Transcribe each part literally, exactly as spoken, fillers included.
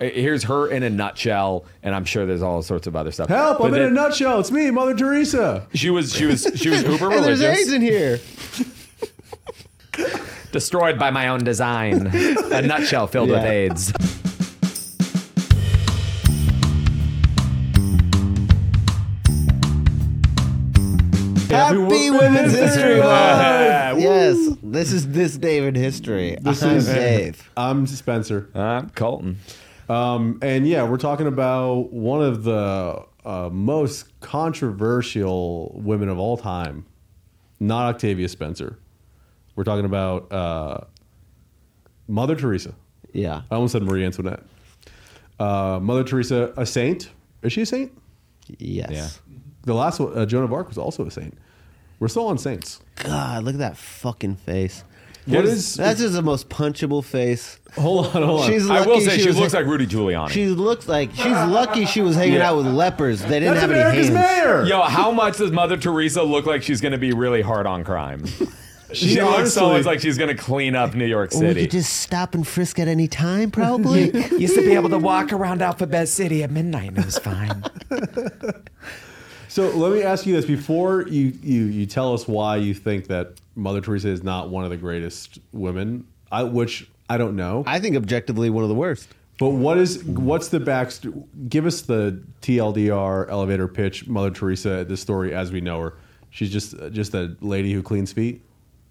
Here's her in a nutshell, and I'm sure there's all sorts of other stuff. Help! But I'm then, in a nutshell. It's me, Mother Teresa. She was she was she was uber And there's religious. AIDS in here. Destroyed by my own design. A nutshell filled with Yeah. AIDS. Happy Women's History Month. Yeah, woo. Yes, this is this David history. This I'm is Dave. I'm Spencer. Uh, Colton. Um, and yeah, we're talking about one of the uh, most controversial women of all time, not Octavia Spencer. We're talking about uh, Mother Teresa. Yeah. I almost said Marie Antoinette. Uh, Mother Teresa, a saint. Is she a saint? Yes. Yeah. The last one, uh, Joan of Arc, was also a saint. We're still on saints. God, look at that fucking face. What is? That's just the most punchable face. Hold on, hold on. She's I will lucky say she, was looks ha- like Rudy Giuliani. She looks like she's lucky she was hanging Yeah. out with lepers. They didn't That's have America's any hands. mayor. Yo, how much does Mother Teresa look like she's going to be really hard on crime? She, She looks so honestly- much like she's going to clean up New York Or we City. could just stop and frisk at any time, probably. Used to be able to walk around Alphabet City at midnight and it was fine. So let me ask you this before you, you, you tell us why you think that Mother Teresa is not one of the greatest women, I, which I don't know. I think objectively one of the worst. But what is what's the back? Give us the T L D R elevator pitch. Mother Teresa, the story as we know her. She's just just a lady who cleans feet.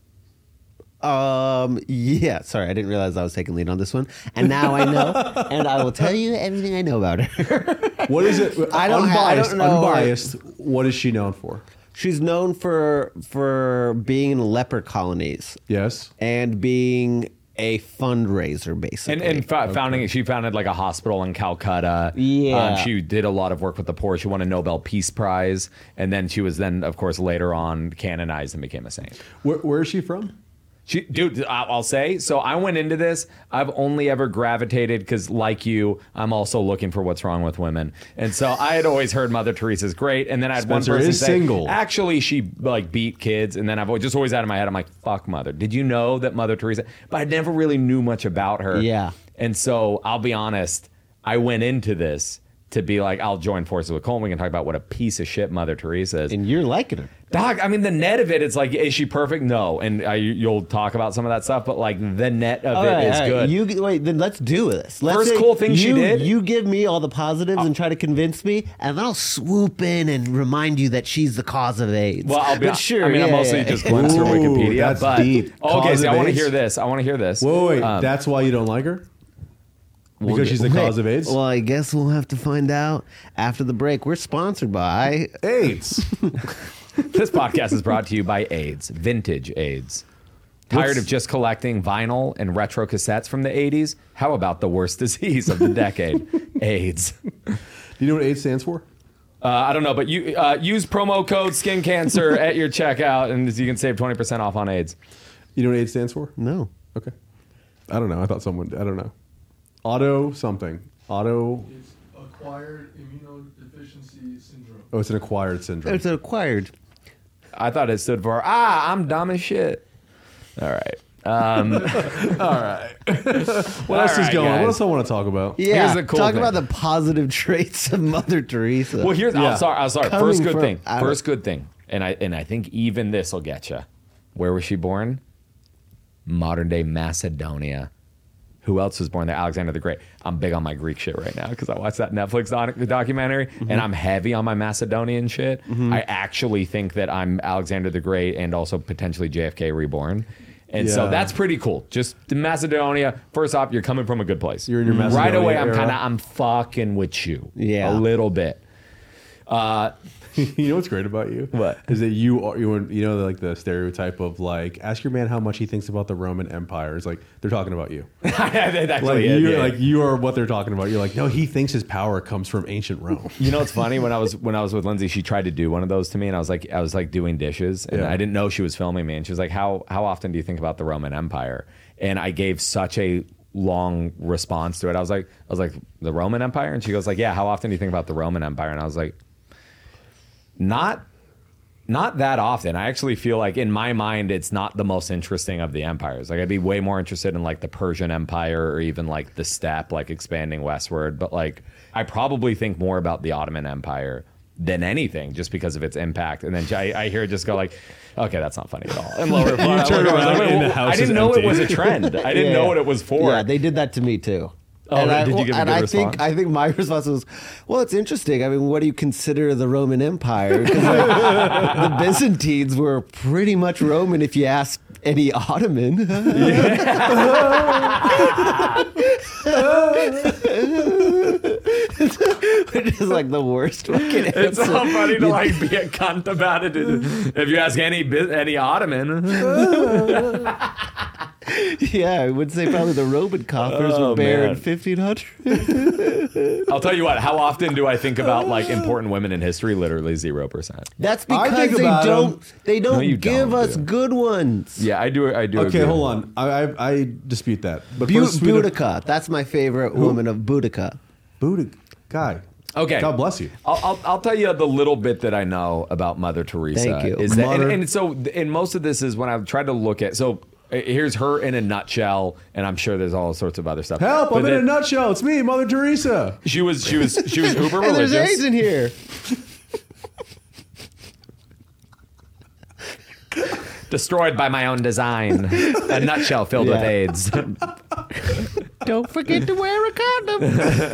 Um. Yeah. Sorry, I didn't realize I was taking lead on this one, and now I know, and I will tell you everything I know about her. What is it? I don't ha- I unbiased. don't know. Unbiased. What is she known for? She's known for for being in leper colonies Yes. and being a fundraiser, basically. And, and fa- founding, she founded like a hospital in Calcutta. Yeah. Um, she did a lot of work with the poor. She won a Nobel Peace Prize. And then she was then, of course, later on canonized and became a saint. Where, where is she from? She, dude, I- I'll say. So I went into this. I've only ever gravitated because, like you, I'm also looking for what's wrong with women. And so I had always heard Mother Teresa's great, and then I had Spencer one person is say, single. actually, she like beat kids. And then I've always- just always had in my head, I'm like, fuck Mother. Did you know that Mother Teresa? But I never really knew much about her. Yeah. And so I'll be honest. I went into this to be like, I'll join forces with Colton. We can talk about what a piece of shit Mother Teresa is. and you're liking her. Dog, I mean, the net of it, it's like, is she perfect? No. And uh, you, you'll talk about some of that stuff, but like the net of All it right, is all right. good. You wait, then let's do this. Let's First say cool thing you, she did- You give me all the positives and try to convince me, and then I'll swoop in and remind you that she's the cause of AIDS. well, I'll be but sure. I mean, I yeah, mostly yeah. just glimpsed her Ooh, Wikipedia. that's but, deep. Okay, Cause see, of I want to AIDS? hear this. I want to hear this. Whoa, wait. Um, That's why you don't like her? Because We'll she's the get- cause of AIDS? Well, I guess we'll have to find out after the break. We're sponsored by. AIDS. This podcast is brought to you by AIDS, vintage AIDS. Tired What's- of just collecting vinyl and retro cassettes from the eighties? How about the worst disease of the decade, AIDS? Do you know what AIDS stands for? Uh, I don't know, but you uh, use promo code Skin Cancer at your checkout, and you can save twenty percent off on AIDS. You know what AIDS stands for? No. Okay. I don't know. I thought someone, I don't know. Auto something. Auto, It's acquired immunodeficiency syndrome. oh, it's an acquired syndrome. It's acquired. I thought it stood for ah, I'm dumb as shit. All right. Um, All right. What else All is right, going on? guys. What else I want to talk about? Yeah. Here's the cool Talk thing. about the positive traits of Mother Teresa. well, here's Yeah. I'm sorry. I'm sorry. Coming First good from- thing. I don't- First good thing. And I and I think even this will get you. Where was she born? Modern day Macedonia. Who else was born there? Alexander the Great. I'm big on my Greek shit right now because I watched that Netflix doc- documentary, Mm-hmm. and I'm heavy on my Macedonian shit. I actually think that I'm Alexander the Great and also potentially J F K reborn. And so Yeah. that's pretty cool. Just the Macedonia. First off, you're coming from a good place. You're in your right Macedonia away. I'm era. kind of I'm fucking with you. Yeah. a little bit. Uh, You know what's great about you? What? Is that you are you you know like the stereotype of like ask your man how much he thinks about the Roman Empire. It's like they're talking about you. that's actually Like it, you yeah. like you are what they're talking about. You're like, no, he thinks his power comes from ancient Rome. You know what's funny? When I was when I was with Lindsay, she tried to do one of those to me, and I was like, I was like doing dishes, and Yeah. I didn't know she was filming me, and she was like, "How how often do you think about the Roman Empire?" And I gave such a long response to it. I was like, I was like, the Roman Empire, and she goes like, "Yeah, how often do you think about the Roman Empire?" And I was like, not Not that often. I actually feel like in my mind, it's not the most interesting of the empires. Like I'd be way more interested in like the Persian Empire or even like the steppe, like expanding westward. But like I probably think more about the Ottoman Empire than anything just because of its impact. And then I, I hear it just go like, okay, that's not funny at all. And lower You turn around and the house I didn't is know empty. it was a trend. I didn't Yeah. know what it was for. Yeah, they did that to me too. Oh, and I, did you give a and good I response? think I think my response was, well, it's interesting. I mean, what do you consider the Roman Empire? 'Cause, like, the Byzantines were pretty much Roman if you ask any Ottoman. Which is like the worst fucking answer. It's so funny to like be a cunt about it. If you ask any bus- any Ottoman, Yeah, I would say probably the Roman coffers Oh, were bare man. in fifteen hundred. I'll tell you what. How often do I think about like important women in history? Literally zero percent. That's I because think they about don't them. they don't No, you give don't, us dude. good ones. Yeah, I do. I do. Okay, agree. hold on. I I, I dispute that. But Bu- first, we- Boudica. That's my favorite woman of Boudica. Boudica guy. Okay. God bless you. I'll, I'll, I'll tell you the little bit that I know about Mother Teresa. Thank you. Is that, and, Mother- and so, and most of this is when I've tried to look at. So uh, here's her in a nutshell, and I'm sure there's all sorts of other stuff. Help! But I'm in a then nutshell. It's me, Mother Teresa. She was, she was, she was uber And there's religious. AIDS in here. Destroyed by my own design. A nutshell filled with Yeah. AIDS. Don't forget to wear a condom.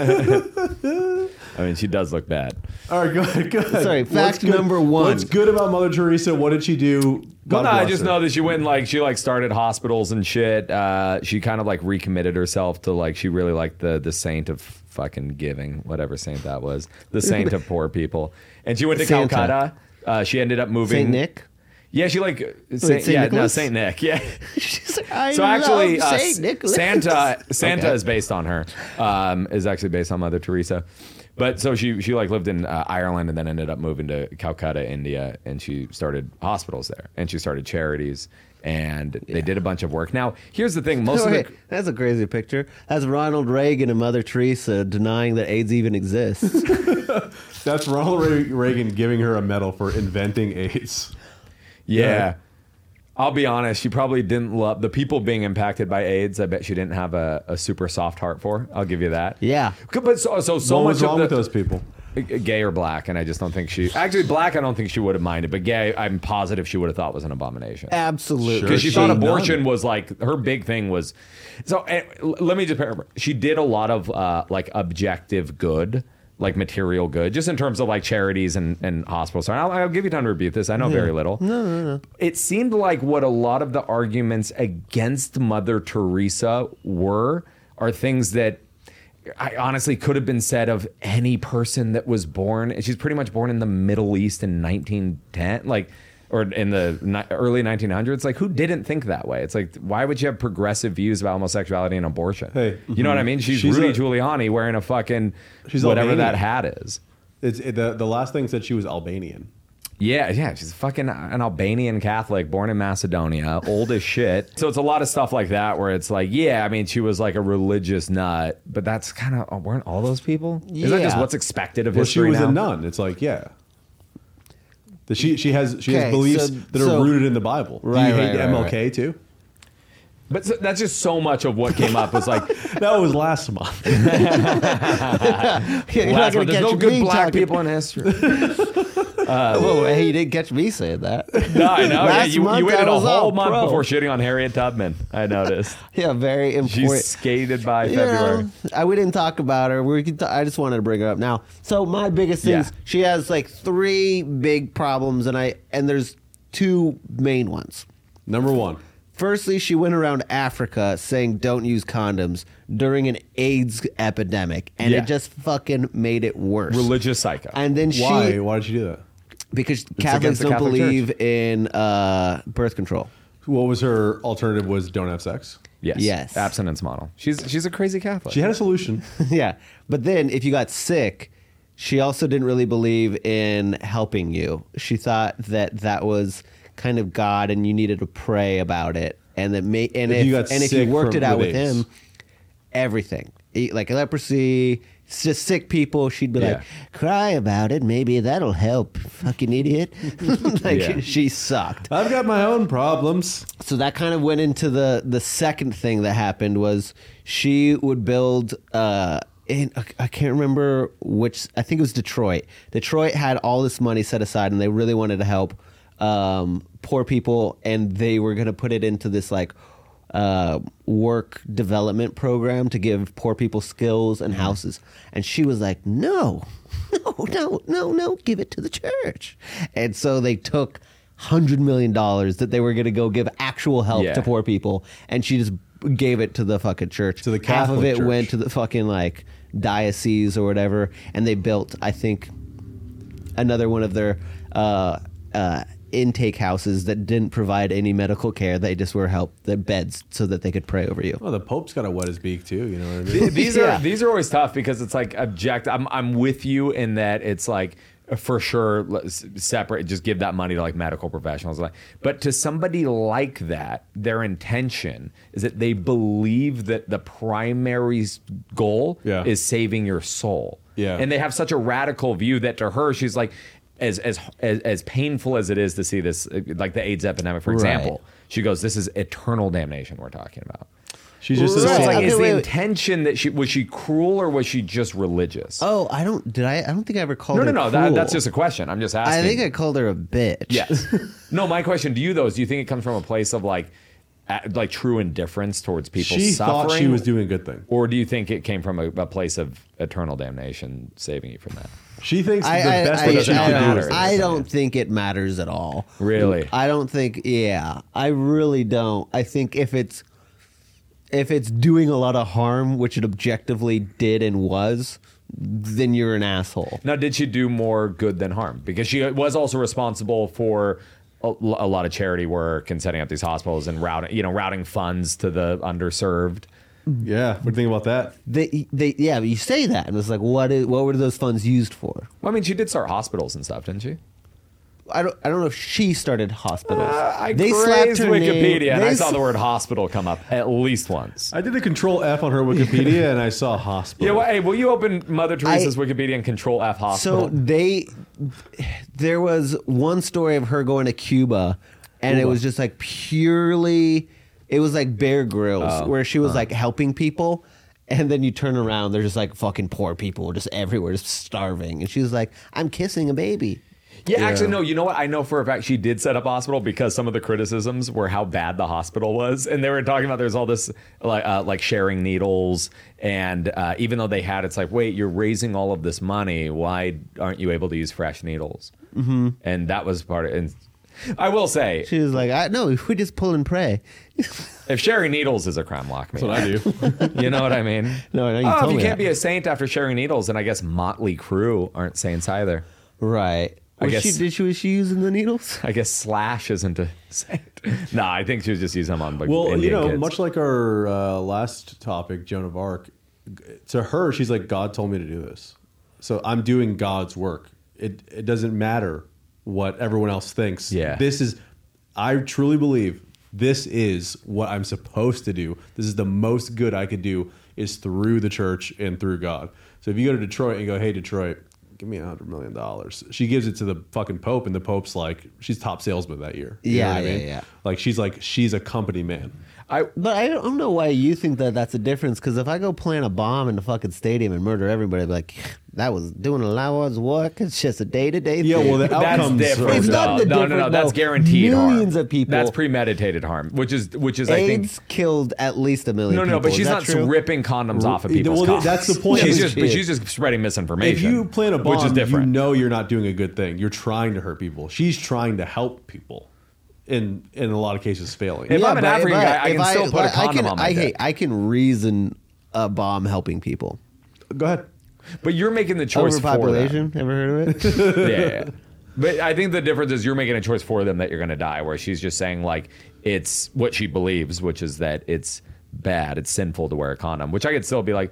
I mean, she does look bad. All right, go ahead. Go ahead. Sorry, What's fact good- number one. What's good about Mother Teresa? What did she do? Well, God no, I bless just her. know that she went and, like she like started hospitals and shit. Uh, she kind of like recommitted herself to like she really liked the the saint of fucking giving, whatever saint that was, the saint of poor people. And she went to Santa. Calcutta. Uh, she ended up moving. Saint Nick. Yeah, she like Saint, Saint yeah, no, Nicholas? Saint Nick. Yeah. She's like, I So actually, love uh, Saint Nicholas. Santa Santa Okay. is based on her. Um, is actually based on Mother Teresa. But so she she like lived in uh, Ireland and then ended up moving to Calcutta, India, and she started hospitals there and she started charities and they did a bunch of work. Now here's the thing: most Oh, of hey, the that's a crazy picture. That's Ronald Reagan and Mother Teresa denying that AIDS even exists. That's Ronald Re- Reagan giving her a medal for inventing AIDS. yeah. Yeah. I'll be honest, she probably didn't love the people being impacted by AIDS. I bet she didn't have a, a super soft heart for. I'll give you that. Yeah. But so so, so what much was wrong of with the, those people? gay or black, and I just don't think she actually black. I don't think she would have minded, but gay, I'm positive she would have thought was an abomination Absolutely. because she Sure. thought Shame abortion none. was like her big thing was. So eh, l- let me just paraphrase. She did a lot of uh, like objective good. Like material good, just in terms of like charities and, and hospitals. So I'll, I'll give you time to repeat this. I know very little. No, no, no. It seemed like what a lot of the arguments against Mother Teresa were are things that I honestly could have been said of any person that was born. And she's pretty much born in the Middle East in nineteen ten, like, or in the ni- early nineteen hundreds. Like, who didn't think that way? It's like, why would you have progressive views about homosexuality and abortion? Hey, you know what I mean? She's, She's Rudy a- Giuliani wearing a fucking She's whatever Albanian. that hat is. It's it, the the last thing said she was Albanian. Yeah, yeah, she's fucking an Albanian Catholic born in Macedonia, old as shit. So it's a lot of stuff like that where it's like, yeah, I mean, she was like a religious nut, but that's kind of weren't all those people? Is that just Yeah. what's expected of Well, she history was now? a nun. It's like, yeah. That she she has she Okay, has beliefs so- that so- are rooted in the Bible. Do Right, you hate right, right, M L K too? But so, that's just so much of what came up was like, That was last month. You're not last gonna one, there's catch no good me black talking- people in history. Whoa, hey, you didn't catch me saying that. No, I know. Yeah, Last you, month you waited I a was all whole month pro. before shitting on Harriet Tubman. I noticed. Yeah, very She important. skated by You February. know, I, we didn't talk about her. We could t- I just wanted to bring her up now. So my biggest thing Yeah. is she has like three big problems, and I and there's two main ones. Number one. Firstly, she went around Africa saying don't use condoms during an AIDS epidemic, and Yeah. it just fucking made it worse. Religious psycho. And then she, Why? Why did she do that? because against Catholics the don't Catholic believe in uh, birth control. What was her alternative? Was don't have sex. yes. Yes. Abstinence model. She's she's a crazy Catholic. She had a solution. Yeah, but then if you got sick, she also didn't really believe in helping you. She thought that that was kind of God, and you needed to pray about it, and that may, and If if, you got and if sick you worked from- it out with with AIDS. him, everything, e- like leprosy, it's just sick people. She'd be Yeah. like, cry about it. Maybe that'll help. Fucking idiot. Like Yeah. she sucked. I've got my own problems. So that kind of went into the the second thing that happened was she would build. Uh, in, I can't remember which. I think it was Detroit. Detroit had all this money set aside, and they really wanted to help um, poor people, and they were going to put it into this like uh, work development program to give poor people skills and houses. And she was like, "No, no, no, no, no! Give it to the church." And so they took hundred million dollars that they were going to go give actual help Yeah. to poor people, and she just gave it to the fucking church. To the Half of Catholic it Church. went to the fucking like diocese or whatever, and they built, I think, another one of their uh, uh, intake houses that didn't provide any medical care. They just were help the beds so that they could pray over you. Well, the Pope's got to wet his beak too. You know what I mean? Th- these Yeah. are these are always tough because it's like object. I'm I'm with you in that it's like for sure let's separate. Just give that money to like medical professionals. Like, but to somebody like that, their intention is that they believe that the primary s- goal Yeah. is saving your soul. Yeah. and they have such a radical view that to her, she's like. As, as as as painful as it is to see this, like the AIDS epidemic, for Right. example, she goes, "This is eternal damnation we're talking about." She's just So Right. it's like, Okay, is wait, the wait. intention that she was she cruel or was she just religious? Oh, I don't. Did I? I don't think I ever called no, her. no, no. That, cruel. that's just a question. I'm just asking. I think I called her a bitch. yes. No, my question to you though is: do you think it comes from a place of like, a- like true indifference towards people she suffering, thought she was doing a good thing. or do you think it came from a, a place of eternal damnation, saving you from that? She thinks I, the I, best I, thing does she it I, could do don't, is matter? I don't think it matters at all. Really? I don't think. Yeah, I really don't. I think if it's if it's doing a lot of harm, which it objectively did and was, then you're an asshole. Now, did she do more good than harm? Because she was also responsible for a, a lot of charity work and setting up these hospitals and routing, you know, routing funds to the underserved. Yeah, what do you think about that? They, they, yeah, but you say that, and it's like, what is, what were those funds used for? Well, I mean, she did start hospitals and stuff, didn't she? I don't, I don't know if she started hospitals. Uh, I they grazed slapped her Wikipedia name. and They I saw s- the word hospital come up at least once. I did a control F on her Wikipedia and I saw hospital. Yeah, well, hey, will you open Mother Teresa's I- Wikipedia and control F hospital? So they, there was one story of her going to Cuba, and it was just like purely, it was like Bear Grylls, Oh, where she was like helping people, and then you turn around, there's just like fucking poor people just everywhere, just starving, and she was like, "I'm kissing a baby." Yeah, actually, no. You know what? I know for a fact she did set up a hospital because some of the criticisms were how bad the hospital was, and they were talking about there's all this like uh, like sharing needles, and uh, even though they had, it's like, wait, you're raising all of this money. Why aren't you able to use fresh needles? Mm-hmm. And that was part of. And I will say, She was like, "I no, we just pull and pray." if sharing needles is a crime, lock me. That's what I do. You know what I mean? No, no, you oh, told if you me can't that. be a saint after sharing needles, then I guess Motley Crue aren't saints either. Right. I Was guess- she, did she was she using the needles? I guess Slash isn't a saint. No, I think she was just using them on like Well, Indian you know, kids. much like our uh, last topic, Joan of Arc, to her, she's like, God told me to do this. So I'm doing God's work. It it doesn't matter what everyone else thinks. Yeah. This is, I truly believe this is what I'm supposed to do. This is the most good I could do is through the church and through God. So if you go to Detroit and go, hey, Detroit, give me a hundred million dollars. She gives it to the fucking Pope, and the Pope's like, she's top salesman that year. You know Yeah, what I yeah, mean? yeah. Like she's like, she's a company man. I But I don't know why you think that that's a difference. Because if I go plant a bomb in the fucking stadium and murder everybody, I'd be like, that was doing a lot of work. It's just a day to day. Yeah, well, the that's outcomes different. are It's not though. the no, no, no, different, that's though. guaranteed harm. Millions of people- That's premeditated harm, which is which is I think. AIDS killed at least a million. No, no, no, people. but Is she's that not true? ripping condoms off of Well, people's well, cocks. that's the point. She's Yeah, just, she but is. she's just spreading misinformation. If you plant a which is bomb, you different. know you're not doing a good thing. You're trying to hurt people. She's trying to help people. In in a lot of cases, failing. If I'm an but- African but guy, I if can still put a I condom can, on my I, dick. hate- I can reason a bomb helping people. Go ahead. But you're making the choice Overpopulation. Ever heard of it? for them. Yeah, yeah. But I think the difference is you're making a choice for them that you're going to die, where she's just saying like it's what she believes, which is that it's bad, it's sinful to wear a condom. Which I could still be like,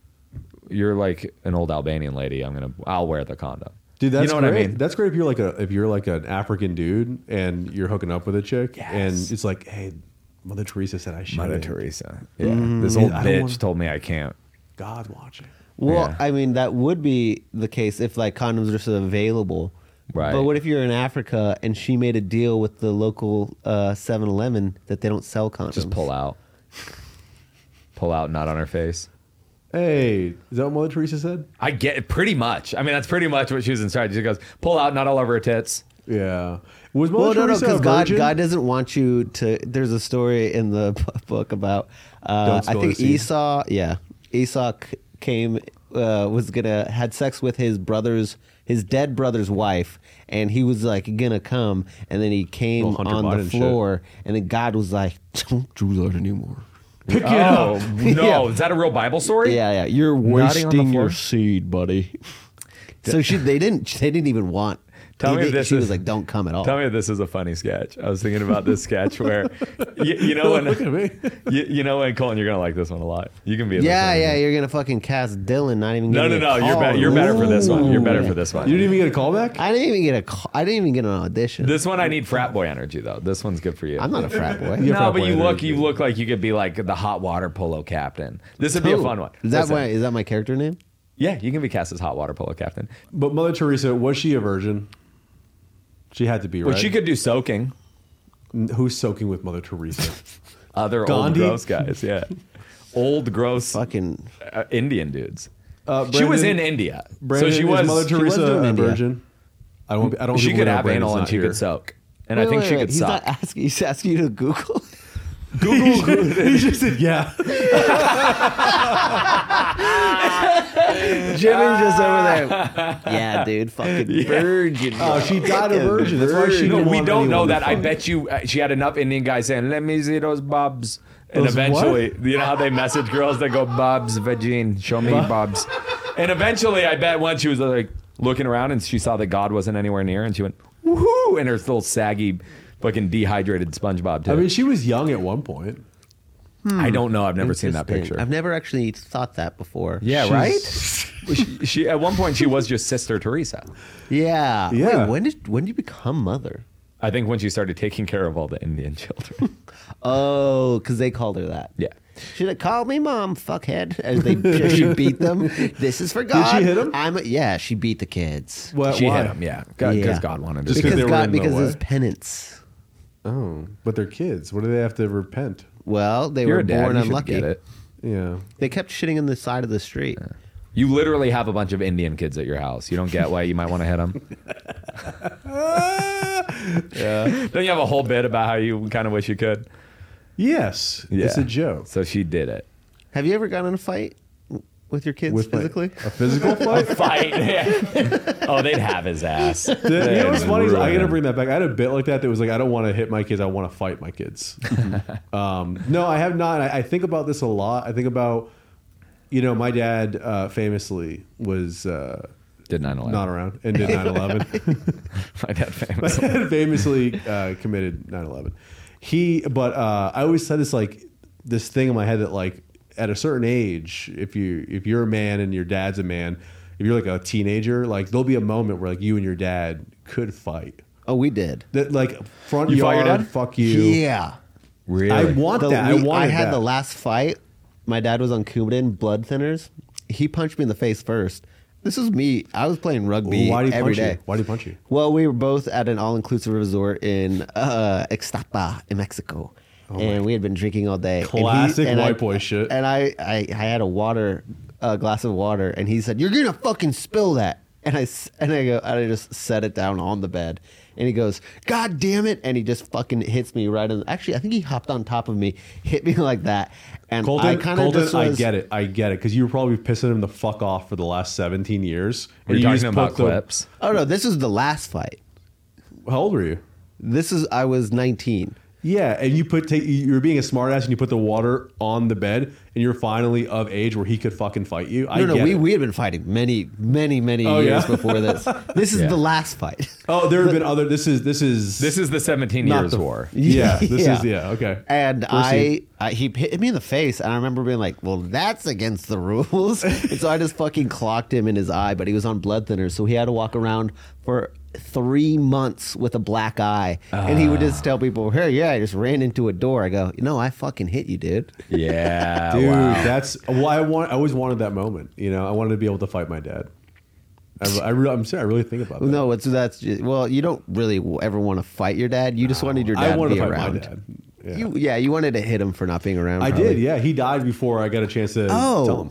you're like an old Albanian lady. I'm gonna, I'll wear the condom. Dude, that's you know great. what I mean? That's great if you're like a if you're like an African dude and you're hooking up with a chick Yes. and it's like, hey, Mother Teresa said I should. Mother Teresa. Yeah, Mm-hmm. this Yeah, old I don't bitch wanna- told me I can't. God's watching. Well, Yeah. I mean, that would be the case if like condoms are still available. Right. But what if you're in Africa and she made a deal with the local uh, seven eleven that they don't sell condoms? Just pull out. Pull out, not on her face. Hey, is that what Mother Teresa said? I get it pretty much. I mean, that's pretty much what she was instructed. She goes, pull out, not all over her tits. Yeah. Was Mother Well, no, no, Teresa because a God, virgin? God doesn't want you to. There's a story in the book about. Uh, Don't I spill think the seed. Esau. Yeah, Esau c- came uh, was gonna had sex with his brother's his dead brother's wife, and he was like gonna come, and then he came Little Hunter on Biden the shit. floor, and then God was like, "Don't do that anymore." Pick it Oh, up. no. Yeah. Is that a real Bible story? Yeah, yeah, you're Nodding on the wasting floor? your seed, buddy. So she, they didn't, they didn't even want. Tell they me did- if this she is- was like, "Don't come at all." Tell me if this is a funny sketch. I was thinking about this sketch where, you, you know when, Look at me. you, you know when, Colin, you're going to like this one a lot. You can be in this Yeah, one. yeah, you're gonna fucking cast Dylan, not even. No, give no, me a no. You're call. better. You're better for this one. You're better Ooh. for this one. You didn't even get a callback? I didn't even get a. call- I didn't even get an audition. This one, I need frat boy energy though. This one's good for you. I'm not a frat boy. You're No, frat but boy you look, energy. you look like you could be like the hot water polo captain. This would be a Who? fun one. Is that Listen. why? Is that my character name? Yeah, you can be cast as hot water polo captain. But Mother Teresa, was she a virgin? She had to be, right? But she could do soaking. N- Who's soaking with Mother Teresa? Other Gandhi? old gross guys, yeah. Old gross Fucking. uh, Indian dudes. Uh, she was in Brandon- India, Brandon, so she is was. Mother she was Teresa doing a India. virgin? I don't. I don't. she think could we'll know have Brandon's anal and not she here. could soak, and Wait, I think wait, she wait. could He's suck. not asking. He's asking you to Google. Google. he just said, "Yeah." Jimmy's just over there. Yeah, dude. Fucking virgin. Oh, she died a virgin. That's why she No, didn't we want don't know anyone to that. I fuck. bet you uh, she had enough Indian guys saying, "Let me see those bobs," and Those eventually, you know how they message girls? They go, "Bobs, vagine, show me bobs," and eventually, I bet once she was like looking around and she saw that God wasn't anywhere near, and she went, "Woohoo!" and her little saggy, fucking dehydrated SpongeBob. Too. I mean, she was young at one point. I don't know. I've never seen that Interesting. picture. I've never actually thought that before. yeah, She's- right. she, she at one point she was just Sister Teresa. Yeah. Yeah. Wait, when did when did you become mother? I think when she started taking care of all the Indian children. Oh, because they called her that. Yeah. She's like, "Call me mom, fuckhead." As they she beat them. This is for God. hit 'em? I'm a, yeah. She beat the kids. What, She why? hit him, yeah, because Yeah. God wanted Just to. 'cause because they were God in the because way? it's penance. Oh, but they're kids. What do they have to repent? Well, they You're were a dad. born You should unlucky. get it. Yeah. They kept shitting on the side of the street. You literally have a bunch of Indian kids at your house. You don't get why you might want to hit them. yeah. Don't you have a whole bit about how you kind of wish you could? Yes. Yeah. It's a joke. So she did it. Have you ever gotten in a fight with your kids With my- physically? a physical fight? Fight. Yeah. Oh, they'd have his ass. You know what's funny? Is I gotta Ruin bring that back. I had a bit like that that was like, I don't want to hit my kids. I want to fight my kids. um, no, I have not. I, I think about this a lot. I think about, you know, my dad uh, famously was uh, Did nine eleven. not around and did nine eleven. My dad famous. My dad famously uh, committed nine eleven. He, but uh, I always said this like this thing in my head that like at a certain age, if you if you're a man and your dad's a man, if you're like a teenager, like there'll be a moment where like you and your dad could fight. Oh, we did. That like front You fought yard, your dad? fuck you. Yeah. Really? I want The- that. we- I wanted had that. the last fight. My dad was on Coumadin, blood thinners. He punched me in the face first. This was me. I was playing rugby Why do you every punch day. you? Why do you punch you? Well, we were both at an all-inclusive resort in uh, Ixtapa, in Mexico, and we had been drinking all day. And he- Oh Classic and I- white boy shit. And I, I, I had a water, a glass of water, and he said, "You're gonna fucking spill that." And I, s- and I go, and I just set it down on the bed. And he goes, "God damn it!" And he just fucking hits me right in. Actually, I think he hopped on top of me, hit me like that. And Colton, I kind of Colton, just I was, get it. I get it. Because you were probably pissing him the fuck off for the last seventeen years. We're you talking just about put the- clips. Oh no, this is the last fight. How old were you? This is I was nineteen. Yeah, and you put take, you were being a smartass and you put the water on the bed, and you're finally of age where he could fucking fight you. I No, no, get we, it. we had been fighting many, many, many Oh, years yeah? before this. This is Yeah. the last fight. Oh, there have been other. This is this is This is the seventeen not years the war. Yeah, this Yeah. is yeah. Okay, And Proceed. I, I, he hit me in the face, and I remember being like, "Well, that's against the rules." And so I just fucking clocked him in his eye, but he was on blood thinners, so he had to walk around for three months with a black eye, and he would just tell people, "Hey, yeah, I just ran into a door." I go, "No, I fucking hit you, dude." Yeah, Dude, wow. that's why I want. I always wanted that moment. You know, I wanted to be able to fight my dad. I, I re- I'm sorry, I really think about that. No, it's that's just, well, you don't really ever want to fight your dad. You just wanted your dad I wanted to be to fight around. my dad. Yeah. You, yeah, you wanted to hit him for not being around. I probably. did. Yeah, he died before I got a chance to Oh. tell him.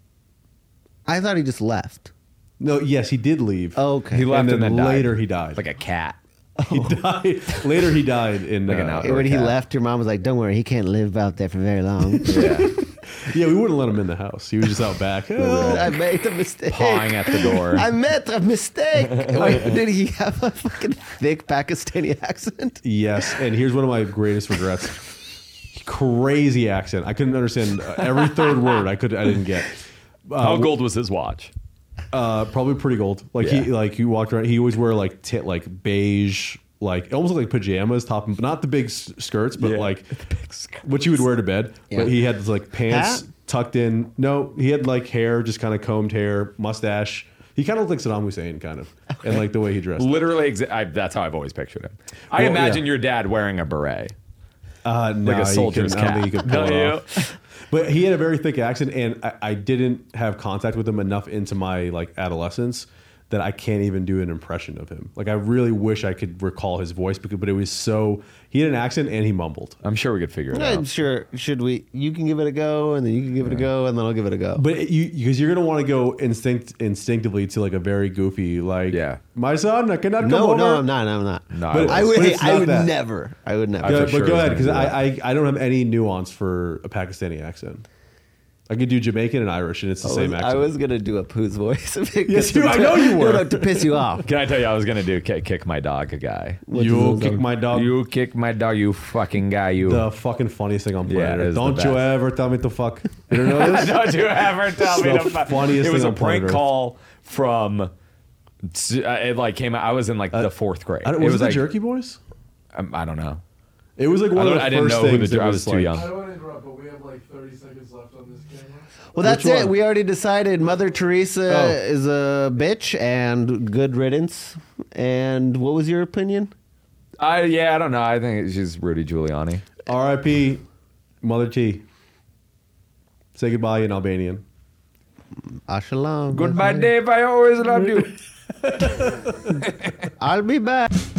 I thought he just left. No, yes, he did leave. Oh, okay. He left and and then, then died. later he died. like a cat. he died. Later he died in. Like an uh, outdoor when he cat. left, your mom was like, "Don't worry, he can't live out there for very long." Yeah, yeah, we wouldn't let him in the house. He was just out back. Help. I made a mistake. pawing at the door. I made a mistake. Wait, did he have a fucking thick Pakistani accent? Yes, and here's one of my greatest regrets. Crazy accent. I couldn't understand uh, every third word. I could. I didn't get. Uh, How gold was his watch? Uh, probably pretty gold. Like he, Yeah. like he walked around. He always wear like tit, like beige, like it almost looked like pajamas, top, and not the big s- skirts, but Yeah. like what you would wear to bed. Yeah. But he had this like pants Hat? tucked in. No, he had like hair, just kind of combed hair, mustache. He kind of looked like Saddam Hussein, kind of, and like the way he dressed. Literally, exa- I, that's how I've always pictured him. I Well, imagine yeah. your dad wearing a beret, Uh, no, like a you soldier's couldn't- I don't cap. think you could pull Don't it you? off. But he had a very thick accent, and I, I didn't have contact with him enough into my like adolescence that I can't even do an impression of him. Like I really wish I could recall his voice, because but it was so he had an accent and he mumbled. I'm sure we could figure it I'm out. sure. Should we? You can give it a go, and then you can give it a go, and then I'll give it a go. But it, you because you're gonna want to go instinct instinctively to like a very goofy like Yeah. my son I cannot come no, over. no, I'm not. I'm not. No, But- I would. but it's I not would that. never. I would never. I Yeah, for but sure go was ahead, gonna because do I, that. I I don't have any nuance for a Pakistani accent. I could do Jamaican and Irish, and it's the I same was, accent. I was gonna do a poo's voice. Yes, you- I know you were. No, no, to piss you off. Can I tell you, I was gonna do kick, kick my dog, a guy. What you is kick those? my dog. You kick my dog, you fucking guy, you. The fucking funniest thing on Yeah, planet it Earth. is the Don't you best. ever tell me to fuck. You don't know this? Don't you ever tell me the to fuck. funniest It was thing a on planet prank Earth. call from. Uh, it like came out. I was in like the fourth grade. I don't, it was, was it the like Jerky Boys? um, I don't know. It was like one I of don't- the I didn't first know who things the- that I was was too like, young. I don't want to interrupt, but we have like thirty seconds left on this camera. Well, that's Which it. one? We already decided Mother Teresa Oh. is a bitch and good riddance. And what was your opinion? I yeah, I don't know. I think she's Rudy Giuliani. R I P Mother T. Say goodbye in Albanian. Ashalom. Goodbye, Dave. I always loved you. I'll be back.